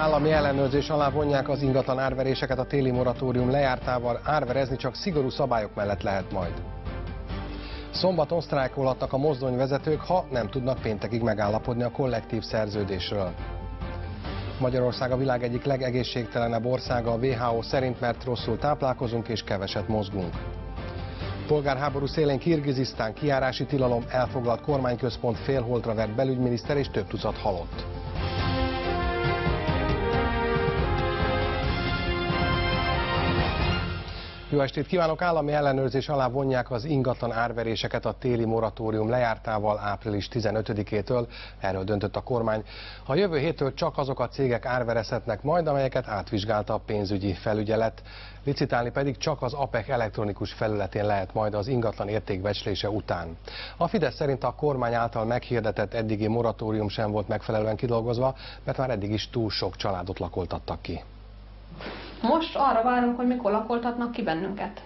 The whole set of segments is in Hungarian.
Állami ellenőrzés alá vonják az ingatlan árveréseket a téli moratórium lejártával, árverezni csak szigorú szabályok mellett lehet majd. Szombaton sztrájkolhatnak a mozdonyvezetők, ha nem tudnak péntekig megállapodni a kollektív szerződésről. Magyarország a világ egyik legegészségtelenebb országa a WHO szerint, mert rosszul táplálkozunk és keveset mozgunk. Polgárháború szélén Kirgizisztán, kijárási tilalom, elfoglalt kormányközpont, félholtra vert belügyminiszter és több tucat halott. Jó estét kívánok! Állami ellenőrzés alá vonják az ingatlan árveréseket a téli moratórium lejártával április 15-től. Erről döntött a kormány. A jövő héttől csak azok a cégek árverezhetnek majd, amelyeket átvizsgálta a pénzügyi felügyelet. Licitálni pedig csak az APEC elektronikus felületén lehet majd az ingatlan értékbecslése után. A Fidesz szerint a kormány által meghirdetett eddigi moratórium sem volt megfelelően kidolgozva, mert már eddig is túl sok családot lakoltattak ki. Most arra várunk, hogy mikor lakoltatnak ki bennünket.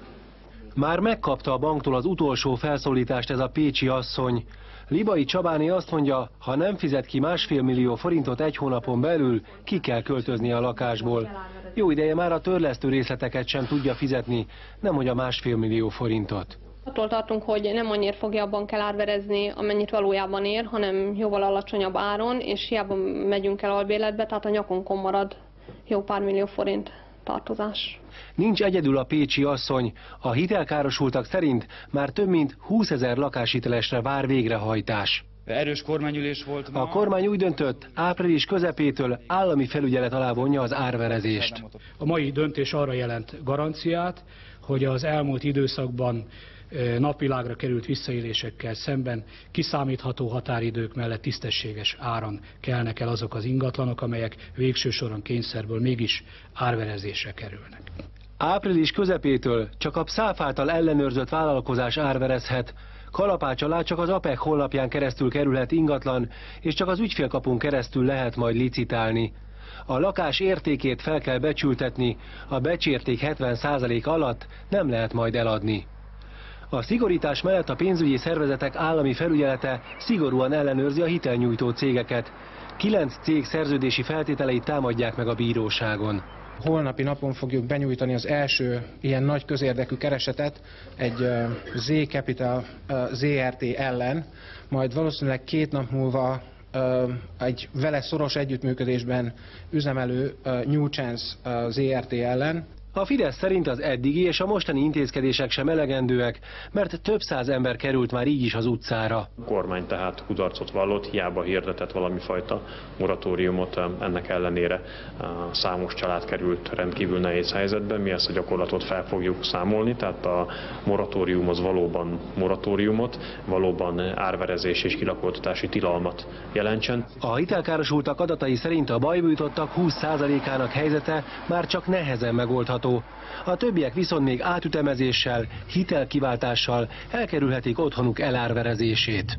Már megkapta a banktól az utolsó felszólítást ez a pécsi asszony. Libai Csabáné azt mondja, ha nem fizet ki 1,5 millió forintot egy hónapon belül, ki kell költözni a lakásból. Jó ideje már a törlesztő részleteket sem tudja fizetni, nemhogy a 1,5 millió forintot. Attól tartunk, hogy nem annyira fogja a bank elárverezni, amennyit valójában ér, hanem jóval alacsonyabb áron, és hiába megyünk el albérletbe, tehát a nyakunkon marad jó pár millió forint tartozás. Nincs egyedül a pécsi asszony. A hitelkárosultak szerint már több mint 20 000 lakáshitelesre vár végrehajtás. Erős kormányülés volt ma. A kormány úgy döntött, április közepétől állami felügyelet alá vonja az árverezést. A mai döntés arra jelent garanciát, hogy az elmúlt időszakban napvilágra került visszaélésekkel szemben kiszámítható határidők mellett tisztességes áron kelnek el azok az ingatlanok, amelyek végső soron kényszerből mégis árverezésre kerülnek. Április közepétől csak a PSZÁF által ellenőrzött vállalkozás árverezhet. Kalapács alá csak az APEC honlapján keresztül kerülhet ingatlan, és csak az ügyfélkapun keresztül lehet majd licitálni. A lakás értékét fel kell becsültetni, a becsérték 70% alatt nem lehet majd eladni. A szigorítás mellett a pénzügyi szervezetek állami felügyelete szigorúan ellenőrzi a hitelnyújtó cégeket. 9 cég szerződési feltételeit támadják meg a bíróságon. Holnapi napon fogjuk benyújtani az első ilyen nagy közérdekű keresetet egy Z-Capital ZRT ellen, majd valószínűleg 2 nap múlva egy vele szoros együttműködésben üzemelő New Chance ZRT ellen. A Fidesz szerint az eddigi és a mostani intézkedések sem elegendőek, mert több száz ember került már így is az utcára. A kormány tehát kudarcot vallott, hiába hirdetett valami fajta moratóriumot, ennek ellenére számos család került rendkívül nehéz helyzetbe. Mi ezt a gyakorlatot fel fogjuk számolni, tehát a moratórium az valóban moratóriumot, valóban árverezés és kilakoltatási tilalmat jelentsen. A hitelkárosultak adatai szerint a bajba jutottak 20%-ának helyzete már csak nehezen megoldható. A többiek viszont még átütemezéssel, hitelkiváltással elkerülhetik otthonuk elárverezését.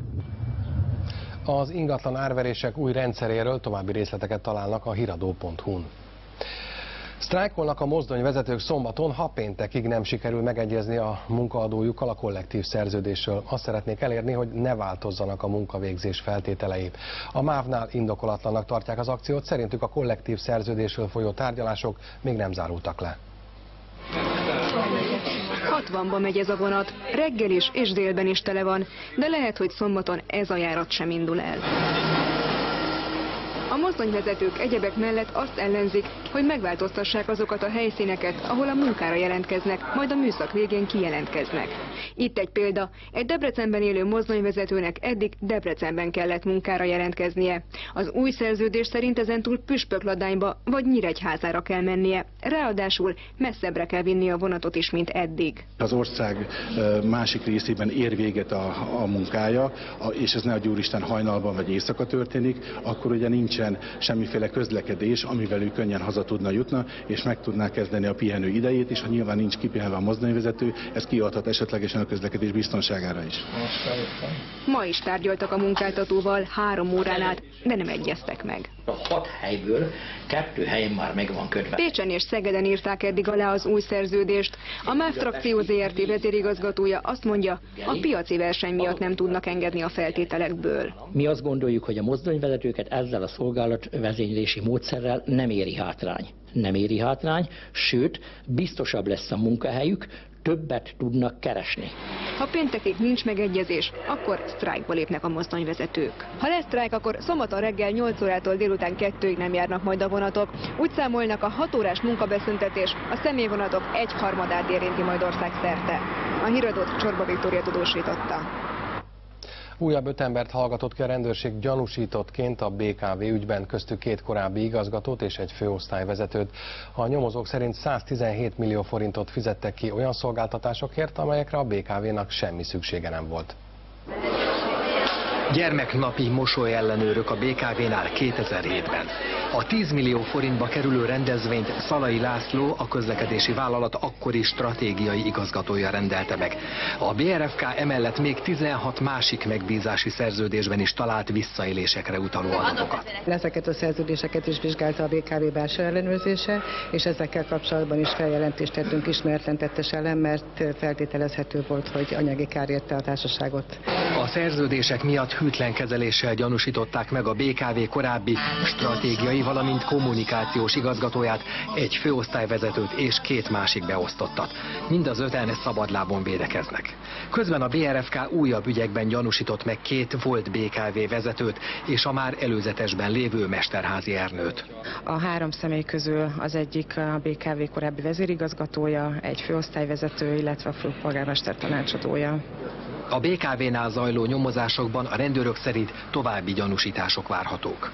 Az ingatlan árverések új rendszeréről további részleteket találnak a hiradó.hu-n. Sztrájkolnak a mozdonyvezetők szombaton, ha péntekig nem sikerül megegyezni a munkaadójukkal a kollektív szerződésről. Azt szeretnék elérni, hogy ne változzanak a munkavégzés feltételei. A MÁV-nál indokolatlannak tartják az akciót, szerintük a kollektív szerződésről folyó tárgyalások még nem zárultak le. 60-ba megy ez a vonat, reggel is és délben is tele van, de lehet, hogy szombaton ez a járat sem indul el. A mozdonyvezetők egyebek mellett azt ellenzik, hogy megváltoztassák azokat a helyszíneket, ahol a munkára jelentkeznek, majd a műszak végén kijelentkeznek. Itt egy példa, egy Debrecenben élő mozdonyvezetőnek eddig Debrecenben kellett munkára jelentkeznie. Az új szerződés szerint ezentúl Püspökladányba vagy Nyíregyházára kell mennie, ráadásul messzebbre kell vinni a vonatot is, mint eddig. Az ország másik részében ér véget a munkája, és ez ne adj úristen hajnalban vagy éjszaka történik, akkor ugye nincsen semmiféle közlekedés, amivel ő könnyen haza tudna jutni, és meg tudná kezdeni a pihenő idejét, és ha nyilván nincs kipihenve a mozdonyvezető, ez kiadhat esetlegesen a közlekedés biztonságára is. Ma is tárgyaltak a munkáltatóval 3 órán át, de nem egyeztek meg. A 6 helyből 2 helyen már meg van kötve. Pécsen és Szegeden írták eddig alá az új szerződést. A MÁV Trakció Zrt. Vezérigazgatója azt mondja, a piaci verseny miatt nem tudnak engedni a feltételekből. Mi azt gondoljuk, hogy a mozdonyvezetőket ezzel a szolgálatvezénylési módszerrel nem éri hátrány. Nem éri hátrány, sőt, biztosabb lesz a munkahelyük, többet tudnak keresni. Ha péntekig nincs megegyezés, akkor sztrájkba lépnek a mozdonyvezetők. Ha lesz sztrájk, akkor szombaton reggel 8 órától délután 2-ig nem járnak majd a vonatok. Úgy számolnak, a 6 órás munkabeszüntetés a személyvonatok 1/3-át érinti majd országszerte. A híradót Csorba Viktória tudósította. Újabb 5 embert hallgatott ki a rendőrség gyanúsítottként a BKV ügyben, köztük 2 korábbi igazgatót és egy főosztályvezetőt. A nyomozók szerint 117 millió forintot fizettek ki olyan szolgáltatásokért, amelyekre a BKV-nak semmi szüksége nem volt. Gyermeknapi mosolyellenőrök a BKV-nál 2007-ben. A 10 millió forintba kerülő rendezvényt Szalai László, a közlekedési vállalat akkori stratégiai igazgatója rendelte meg. A BRFK emellett még 16 másik megbízási szerződésben is talált visszaélésekre utaló adatokat. Ezeket a szerződéseket is vizsgálta a BKV belső ellenőrzése, és ezekkel kapcsolatban is feljelentést tettünk ismeretlen tettes ellen, mert feltételezhető volt, hogy anyagi kár érte a társaságot. A szerződések miatt hűtlen kezeléssel gyanúsították meg a BKV korábbi stratégiai, valamint kommunikációs igazgatóját, egy főosztályvezetőt és 2 másik beosztottat. Mind az 5-en szabadlábon védekeznek. Közben a BRFK újabb ügyekben gyanúsított meg 2 volt BKV vezetőt és a már előzetesben lévő Mesterházy Ernőt. A 3 személy közül az egyik a BKV korábbi vezérigazgatója, egy főosztályvezető, illetve a főpolgármester tanácsadója. A BKV-nál zajló nyomozásokban a rendőrök szerint további gyanúsítások várhatók.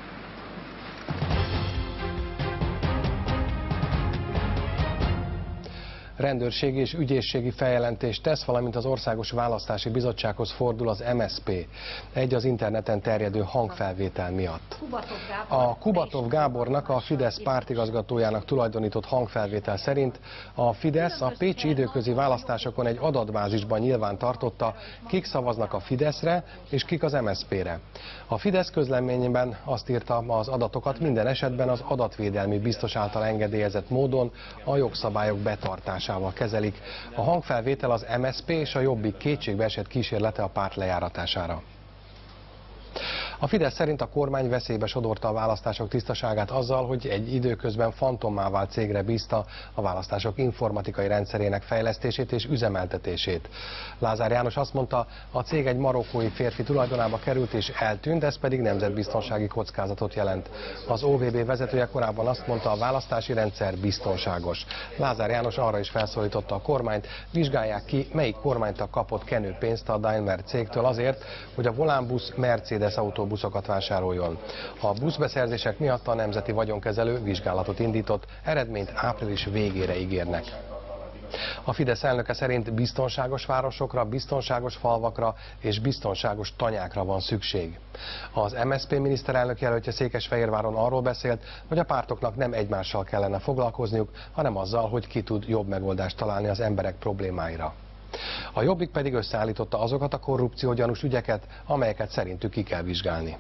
Rendőrségi és ügyészségi feljelentést tesz, valamint az Országos Választási Bizottsághoz fordul az MSZP, egy az interneten terjedő hangfelvétel miatt. A Kubatov Gábornak, a Fidesz pártigazgatójának tulajdonított hangfelvétel szerint a Fidesz a pécsi időközi választásokon egy adatbázisban nyilván tartotta, kik szavaznak a Fideszre és kik az MSZP-re. A Fidesz közleményében azt írta, az adatokat minden esetben az adatvédelmi biztos által engedélyezett módon a jogszabályok betartásával kezelik. A hangfelvétel az MSZP és a Jobbik kétségbeesett kísérlete a párt lejáratására. A Fidesz szerint a kormány veszélybe sodorta a választások tisztaságát azzal, hogy egy időközben fantommá vált cégre bízta a választások informatikai rendszerének fejlesztését és üzemeltetését. Lázár János azt mondta, a cég egy marokkói férfi tulajdonába került és eltűnt, ez pedig nemzetbiztonsági kockázatot jelent. Az OVB vezetője korábban azt mondta, a választási rendszer biztonságos. Lázár János arra is felszólította a kormányt, vizsgálják ki, melyik kormánytag kapott kenőpénzt a Daimler cégtől azért, hogy a Volánbusz Mercedes autóbuszokat vásároljon. A buszbeszerzések miatt a Nemzeti Vagyonkezelő vizsgálatot indított, eredményt április végére ígérnek. A Fidesz elnöke szerint biztonságos városokra, biztonságos falvakra és biztonságos tanyákra van szükség. Az MSZP miniszterelnök jelöltje Székesfehérváron arról beszélt, hogy a pártoknak nem egymással kellene foglalkozniuk, hanem azzal, hogy ki tud jobb megoldást találni az emberek problémáira. A Jobbik pedig összeállította azokat a korrupciógyanús ügyeket, amelyeket szerintük ki kell vizsgálni.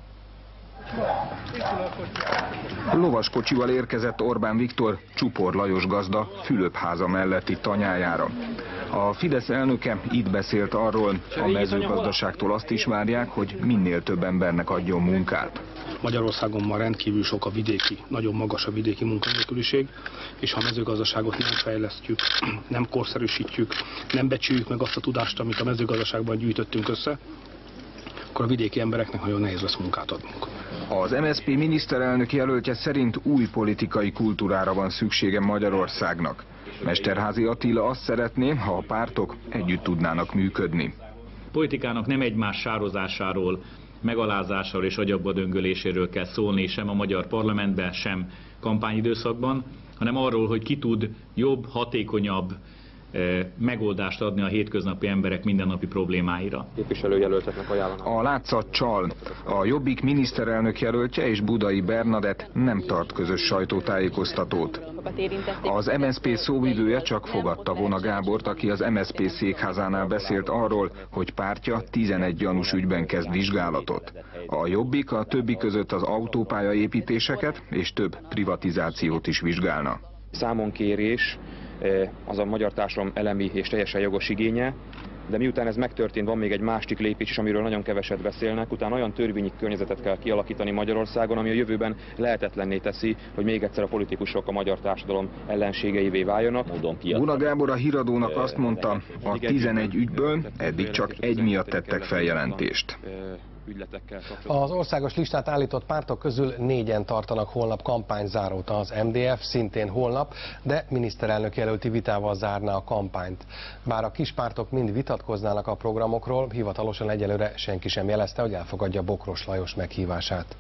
Lovaskocsival érkezett Orbán Viktor Csupor Lajos gazda Fülöpháza melletti tanyájára. A Fidesz elnöke itt beszélt arról, a mezőgazdaságtól azt is várják, hogy minél több embernek adjon munkát. Magyarországon ma rendkívül sok a vidéki, nagyon magas a vidéki munkanélküliség, és ha a mezőgazdaságot nem fejlesztjük, nem korszerűsítjük, nem becsüljük meg azt a tudást, amit a mezőgazdaságban gyűjtöttünk össze, akkor a vidéki embereknek nagyon nehéz lesz munkát adnunk. Az MSZP miniszterelnök jelöltje szerint új politikai kultúrára van szüksége Magyarországnak. Mesterházy Attila azt szeretné, ha a pártok együtt tudnának működni. Politikának nem egymás sározásáról, megalázásáról és agyakba döngöléséről kell szólni sem a magyar parlamentben, sem kampányidőszakban, hanem arról, hogy ki tud jobb, hatékonyabb megoldást adni a hétköznapi emberek mindennapi problémáira. Képviselőjelölteknek ajánlanak. A látszat csal. A Jobbik miniszterelnök jelöltje és Budai Bernadett nem tart közös sajtótájékoztatót. Az MSZP szóvivője csak fogadta Vona Gábort, aki az MSZP székházánál beszélt arról, hogy pártja 11 gyanús ügyben kezd vizsgálatot. A Jobbik a többi között az autópályaépítéseket és több privatizációt is vizsgálna. Számonkérés az a magyar társadalom elemi és teljesen jogos igénye, de miután ez megtörtént, van még egy másik lépés is, amiről nagyon keveset beszélnek. Utána olyan törvényi környezetet kell kialakítani Magyarországon, ami a jövőben lehetetlenné teszi, hogy még egyszer a politikusok a magyar társadalom ellenségeivé váljanak. Vona Gábor a Híradónak azt mondta, a 11 ügyből eddig csak egy miatt tettek feljelentést. Az országos listát állított pártok közül 4-en tartanak holnap kampányzárót. Az MDF szintén holnap, de miniszterelnök jelölti vitával zárná a kampányt. Bár a kis pártok mind vitatkoznának a programokról, hivatalosan egyelőre senki sem jelezte, hogy elfogadja Bokros Lajos meghívását.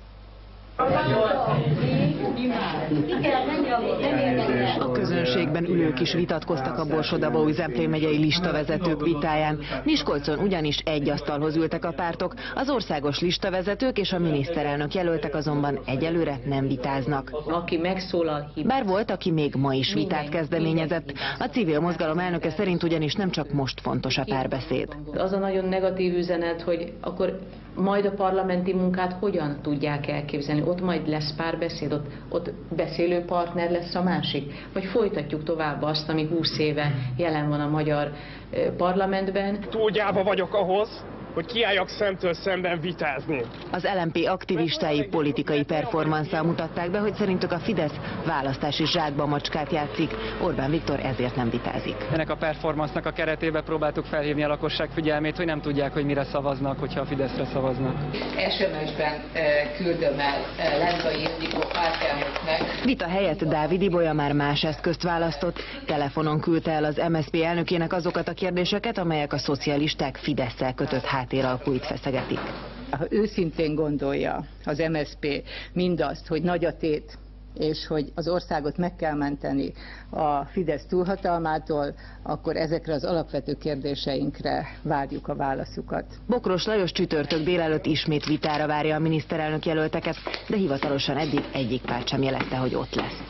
A közönségben ülők is vitatkoztak a Borsod-Abaúj-Zemplén megyei listavezetők vitáján. Miskolcon ugyanis egy asztalhoz ültek a pártok, az országos listavezetők és a miniszterelnök jelöltek azonban egyelőre nem vitáznak. Aki megszólal, bár volt, aki még ma is vitát kezdeményezett. A civil mozgalom elnöke szerint ugyanis nem csak most fontos a párbeszéd. Az a nagyon negatív üzenet, hogy akkor majd a parlamenti munkát hogyan tudják elképzelni? Ott majd lesz párbeszéd, ott beszélő partner lesz a másik? Vagy folytatjuk tovább azt, ami 20 éve jelen van a magyar parlamentben? Túl gyáva vagyok ahhoz, hogy kiálljak szemtől szemben vitázni. Az LMP aktivistái politikai performansszal mutatták be, hogy szerintük a Fidesz választási zsákba macskát játszik. Orbán Viktor ezért nem vitázik. Ennek a performansznak a keretében próbáltuk felhívni a lakosság figyelmét, hogy nem tudják, hogy mire szavaznak, hogyha a Fideszre szavaznak. SMS-ben küldöm el Lendvai Ildikó pártelnöknek. Vita helyett Dávid Ibolya már más eszközt választott. Telefonon küldte el az MSZP elnökének azokat a kérdéseket, amelyek a szocialisták Fidesszel kötött háttéralkuit feszegetik. Ha őszintén gondolja az MSZP mindazt, hogy nagy a tét, és hogy az országot meg kell menteni a Fidesz túlhatalmától, akkor ezekre az alapvető kérdéseinkre várjuk a válaszukat. Bokros Lajos csütörtök délelőtt ismét vitára várja a miniszterelnök jelölteket, de hivatalosan eddig egyik párt sem jelezte, hogy ott lesz.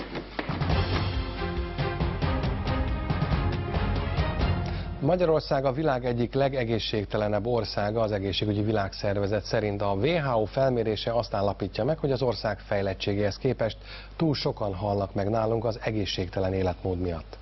Magyarország a világ egyik legegészségtelenebb országa, az Egészségügyi Világszervezet szerint. A WHO felmérése azt állapítja meg, hogy az ország fejlettségéhez képest túl sokan halnak meg nálunk az egészségtelen életmód miatt.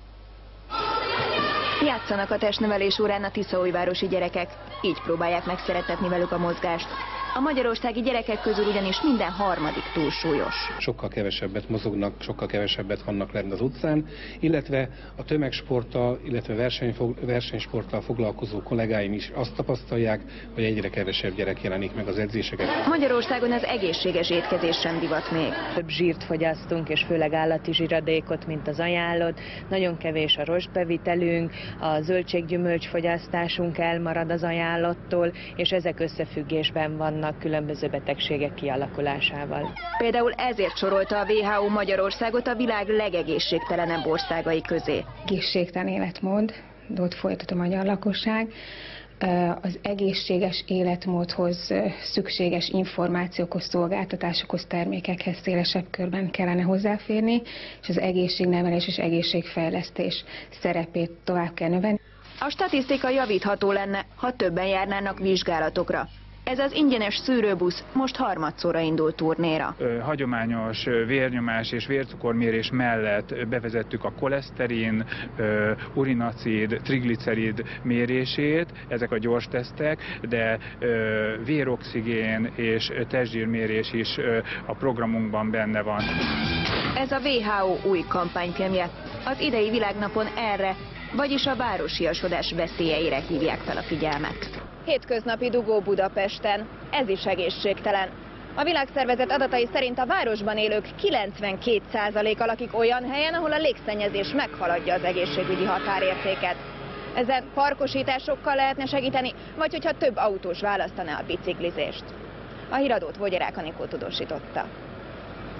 Játszanak a testnevelés órán a tiszaújvárosi gyerekek, így próbálják megszeretetni velük a mozgást. A magyarországi gyerekek közül ugyanis minden harmadik túlsúlyos. Sokkal kevesebbet mozognak, sokkal kevesebbet vannak lent az utcán, illetve a tömegsporttal, illetve versenysporttal foglalkozó kollégáim is azt tapasztalják, hogy egyre kevesebb gyerek jelenik meg az edzéseken. Magyarországon az egészséges étkezés sem divat még. Több zsírt fogyasztunk, és főleg állati zsíradékot, mint az ajánlott. Nagyon kevés a rostbevitelünk, a zöldséggyümölcs fogyasztásunk elmarad az ajánlottól, és ezek összefüggésben vannak különböző betegségek kialakulásával. Például ezért sorolta a WHO Magyarországot a világ legegészségtelenebb országai közé. Egészségtelen életmódot folytat a magyar lakosság. Az egészséges életmódhoz szükséges információkhoz, szolgáltatásokhoz, termékekhez szélesebb körben kellene hozzáférni, és az egészségnevelés és egészségfejlesztés szerepét tovább kell növelni. A statisztika javítható lenne, ha többen járnának vizsgálatokra. Ez az ingyenes szűrőbusz most harmadszorra indult turnéra. Hagyományos vérnyomás és vércukormérés mellett bevezettük a koleszterin, urinacid, triglicerid mérését, ezek a gyors tesztek, de véroxigén és testzsírmérés is a programunkban benne van. Ez a WHO új kampányfilmje. Az idei világnapon erre, vagyis a városiasodás veszélyeire hívják fel a figyelmet. Hétköznapi dugó Budapesten, ez is egészségtelen. A Világszervezet adatai szerint a városban élők 92%-a lakik olyan helyen, ahol a légszennyezés meghaladja az egészségügyi határértéket. Ezen parkosításokkal lehetne segíteni, vagy hogyha több autós választaná a biciklizést. A Híradót Vogyerák Anikó tudósította.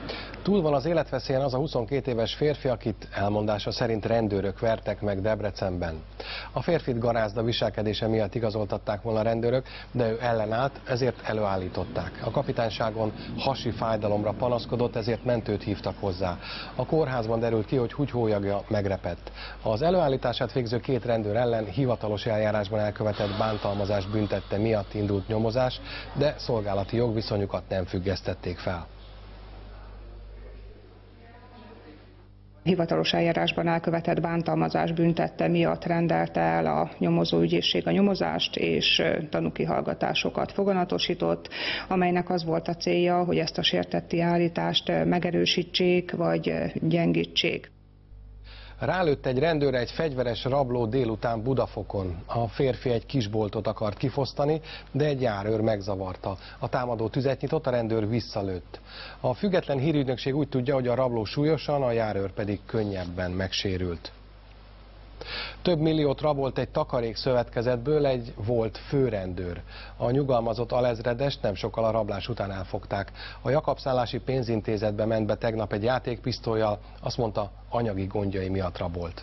Túl van az életveszélyen az a 22 éves férfi, akit elmondása szerint rendőrök vertek meg Debrecenben. A férfit garázda viselkedése miatt igazoltatták volna a rendőrök, de ő ellenállt, ezért előállították. A kapitányságon hasi fájdalomra panaszkodott, ezért mentőt hívtak hozzá. A kórházban derült ki, hogy húgyhólyagja megrepett. Az előállítását végző 2 rendőr ellen hivatalos eljárásban elkövetett bántalmazás büntette miatt indult nyomozás, de szolgálati jogviszonyukat nem függesztették fel. Hivatalos eljárásban elkövetett bántalmazás büntette miatt rendelte el a nyomozóügyészség a nyomozást, és tanúkihallgatásokat foganatosított, amelynek az volt a célja, hogy ezt a sértetti állítást megerősítsék vagy gyengítsék. Rálőtt egy rendőre egy fegyveres rabló délután Budafokon. A férfi egy kisboltot akart kifosztani, de egy járőr megzavarta. A támadó tüzet nyitott, a rendőr visszalőtt. A független hírügynökség úgy tudja, hogy a rabló súlyosan, a járőr pedig könnyebben megsérült. Több milliót rabolt egy takarékszövetkezetből egy volt főrendőr. A nyugalmazott alezredest nem sokkal a rablás után elfogták. A Jakabszállási pénzintézetbe ment be tegnap egy játékpisztollyal, azt mondta, anyagi gondjai miatt rabolt.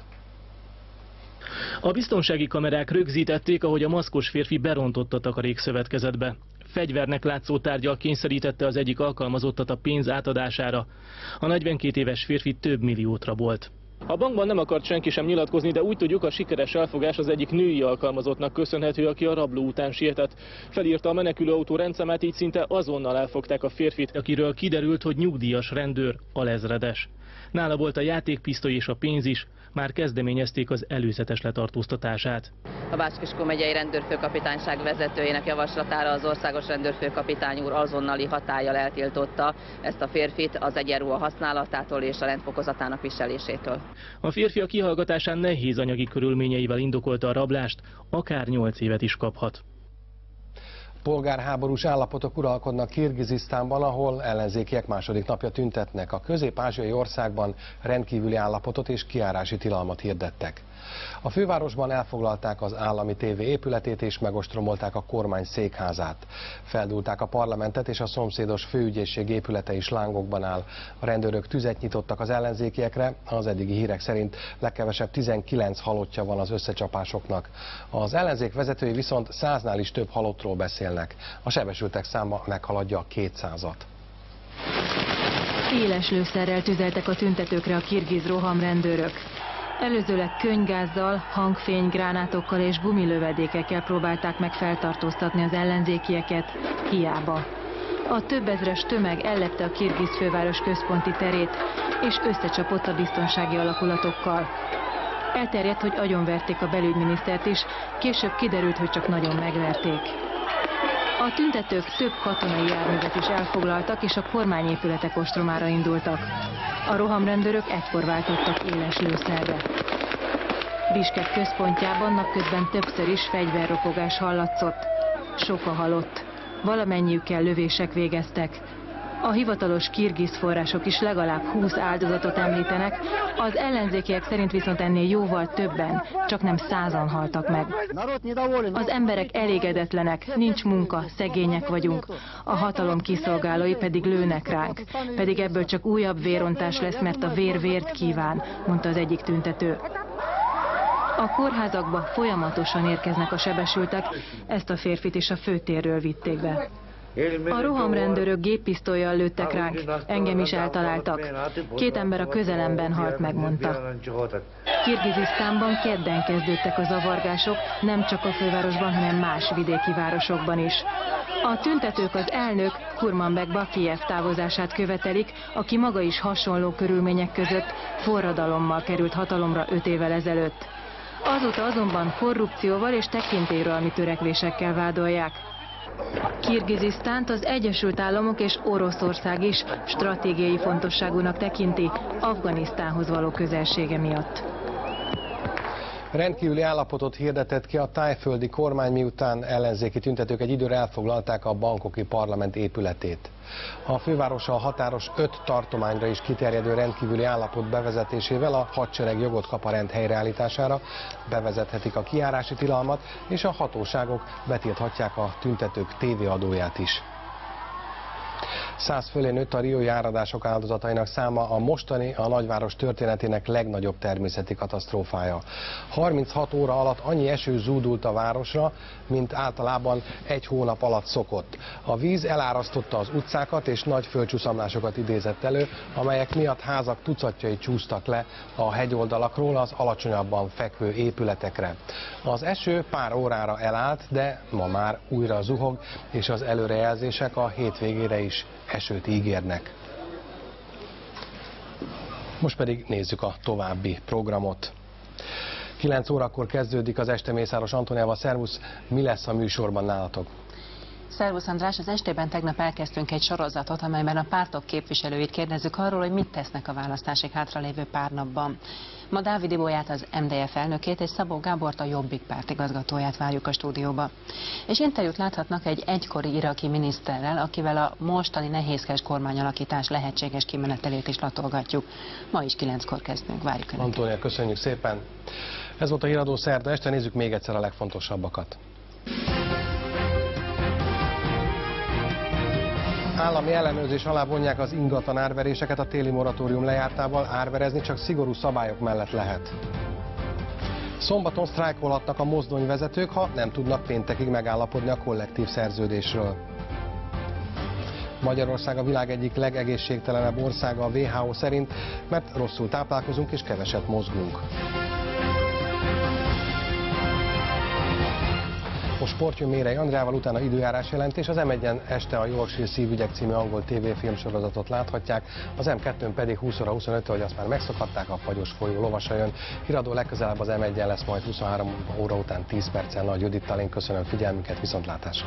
A biztonsági kamerák rögzítették, ahogy a maszkos férfi berontott a takarékszövetkezetbe. Fegyvernek látszó tárggyal kényszerítette az egyik alkalmazottat a pénz átadására. A 42 éves férfi több milliót rabolt. A bankban nem akart senki sem nyilatkozni, de úgy tudjuk, a sikeres elfogás az egyik női alkalmazottnak köszönhető, aki a rabló után sietett. Felírta a menekülőautó rendszámát, így szinte azonnal elfogták a férfit, akiről kiderült, hogy nyugdíjas rendőr, alezredes. Nála volt a játékpisztoly és a pénz is, már kezdeményezték az előzetes letartóztatását. A Bács-Kiskun megyei rendőrfőkapitányság vezetőjének javaslatára az országos rendőrfőkapitány úr azonnali hatállyal eltiltotta ezt a férfit az egyenruha használatától és a rendfokozatának viselésétől. A férfi a kihallgatásán nehéz anyagi körülményeivel indokolta a rablást, akár 8 évet is kaphat. Polgárháborús állapotok uralkodnak Kirgizisztánban, ahol ellenzékiek második napja tüntetnek. A közép-ázsiai országban rendkívüli állapotot és kijárási tilalmat hirdettek. A fővárosban elfoglalták az állami tévé épületét és megostromolták a kormány székházát. Feldúlták a parlamentet, és a szomszédos főügyészség épülete is lángokban áll. A rendőrök tüzet nyitottak az ellenzékiekre, az eddigi hírek szerint legkevesebb 19 halottja van az összecsapásoknak. Az ellenzék vezetői viszont 100-nál is több halottról beszélnek. A sebesültek száma meghaladja a 200-at. Éles lőszerrel tüzeltek a tüntetőkre a kirgiz rohamrendőrök. Előzőleg könnygázzal, hangfénygránátokkal és gumilövedékekkel próbálták meg feltartóztatni az ellenzékieket, hiába. A több ezres tömeg ellepte a kirgiz főváros központi terét, és összecsapott a biztonsági alakulatokkal. Elterjedt, hogy agyonverték a belügyminisztert is, később kiderült, hogy csak nagyon megverték. A tüntetők több katonai járművet is elfoglaltak, és a kormányépületek ostromára indultak. A rohamrendőrök ekkor váltottak éles lőszerre. Biskek központjában napközben többször is fegyverropogás hallatszott. Sok a halott. Valamennyiükkel lövések végeztek. A hivatalos kirgiz források is legalább 20 áldozatot említenek, az ellenzékiek szerint viszont ennél jóval többen, csak nem 100-an haltak meg. Az emberek elégedetlenek, nincs munka, szegények vagyunk, a hatalom kiszolgálói pedig lőnek ránk, pedig ebből csak újabb vérontás lesz, mert a vér vért kíván, mondta az egyik tüntető. A kórházakba folyamatosan érkeznek a sebesültek, ezt a férfit is a főtérről vitték be. A rohamrendőrök géppisztollyal lőttek ránk, engem is eltaláltak. 2 ember a közelemben halt meg, mondta. Kirgizisztánban kedden kezdődtek a zavargások, nem csak a fővárosban, hanem más vidéki városokban is. A tüntetők az elnök, Kurmanbek Bakijev távozását követelik, aki maga is hasonló körülmények között forradalommal került hatalomra 5 évvel ezelőtt. Azóta azonban korrupcióval és tekintélyuralmi törekvésekkel vádolják. Kirgizisztánt az Egyesült Államok és Oroszország is stratégiai fontosságúnak tekinti Afganisztánhoz való közelsége miatt. Rendkívüli állapotot hirdetett ki a tájföldi kormány, miután ellenzéki tüntetők egy időre elfoglalták a bangkoki parlament épületét. A fővárossal határos 5 tartományra is kiterjedő rendkívüli állapot bevezetésével a hadsereg jogot kap a rend helyreállítására, bevezethetik a kijárási tilalmat, és a hatóságok betilthatják a tüntetők tévéadóját is. 100 fölé nőtt a riói áradások áldozatainak száma, a mostani, a nagyváros történetének legnagyobb természeti katasztrófája. 36 óra alatt annyi eső zúdult a városra, mint általában egy hónap alatt szokott. A víz elárasztotta az utcákat és nagy földcsúszamlásokat idézett elő, amelyek miatt házak tucatjai csúsztak le a hegyoldalakról az alacsonyabban fekvő épületekre. Az eső pár órára elállt, de ma már újra zuhog, és az előrejelzések a hétvégére is esőt ígérnek. Most pedig nézzük a további programot. 9 órakor kezdődik az este Mészáros Antóniával. Szervusz, mi lesz a műsorban nálatok? Szervusz András, az estében tegnap elkezdtünk egy sorozatot, amelyben a pártok képviselőit kérdezzük arról, hogy mit tesznek a választásig hátralévő pár napban. Ma Dávid Ibolyát, az MDF elnökét, és Szabó Gábort, a Jobbik párt igazgatóját várjuk a stúdióba. És interjút láthatnak egy egykori iraki miniszterrel, akivel a mostani nehézkes kormányalakítás lehetséges kimenetelét is latolgatjuk. Ma is 9-kor kezdünk, várjuk Önöket. Antónia, köszönjük szépen! Ez volt a Híradó szerda este, nézzük még egyszer a legfontosabbakat. Állami ellenőrzés alá vonják az ingatlan árveréseket, a téli moratórium lejártával árverezni csak szigorú szabályok mellett lehet. Szombaton sztrájkolhatnak a mozdonyvezetők, ha nem tudnak péntekig megállapodni a kollektív szerződésről. Magyarország a világ egyik legegészségtelenebb országa a WHO szerint, mert rosszul táplálkozunk és keveset mozgunk. Most sport jön Mérei Andrával, utána időjárás jelentés. Az M1-en este a Yorkshire szívügyek című angol tévéfilmsorozatot láthatják, az M2-n pedig 20 óra 25, ahogy azt már megszokhatták, a Fagyos folyó lovasa jön. Híradó legközelebb az M1-en lesz majd 23 óra után 10 perccel Nagy Judittal. Én köszönöm figyelmüket, viszontlátásra!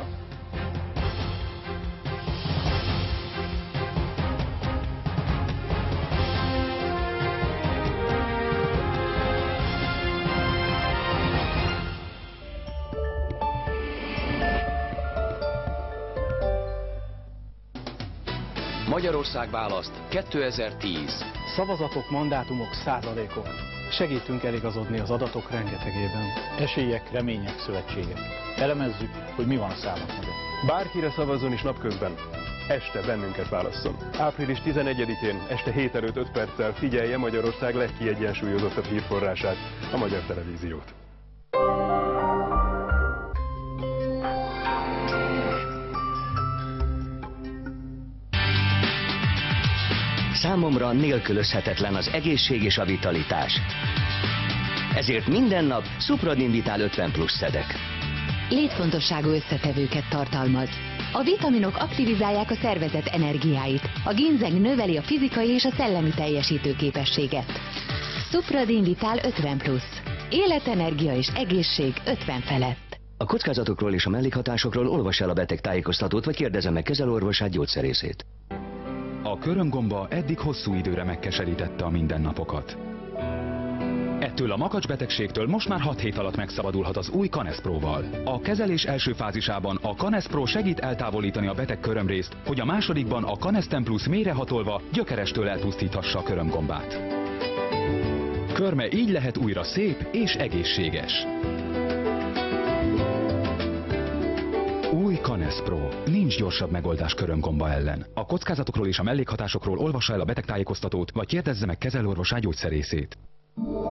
Magyarország választ 2010. Szavazatok, mandátumok, százalékok. Segítünk eligazodni az adatok rengetegében. Esélyek, remények, szövetségek. Elemezzük, hogy mi van a számok mögött. Bárkire szavazzon is napközben. Este bennünket válasszon. Április 11-én este 7 előtt 5 perccel figyelje Magyarország legkiegyensúlyozottabb hírforrását, a Magyar Televíziót. Számomra nélkülözhetetlen az egészség és a vitalitás. Ezért minden nap Supradin Vital 50 plusz szedek. Létfontosságú összetevőket tartalmaz. A vitaminok aktivizálják a szervezet energiáit. A ginzeng növeli a fizikai és a szellemi teljesítőképességet. Supradin Vital 50 plusz. Életenergia és egészség 50 felett. A kockázatokról és a mellékhatásokról olvass el a betegtájékoztatót, vagy kérdezze meg kezelőorvosát, gyógyszerészét. A körömgomba eddig hosszú időre megkeserítette a mindennapokat. Ettől a makacsbetegségtől most már 6 hét alatt megszabadulhat az új Canespro-val. A kezelés első fázisában a Canespro segít eltávolítani a beteg körömrészt, hogy a másodikban a Canesten Plus mélyrehatolva gyökerestől elpusztíthassa a körömgombát. Körme így lehet újra szép és egészséges. Új Canespro. Nincs gyorsabb megoldás körömgomba ellen. A kockázatokról és a mellékhatásokról olvassa el a betegtájékoztatót, vagy kérdezze meg kezelőorvosát, gyógyszerészét.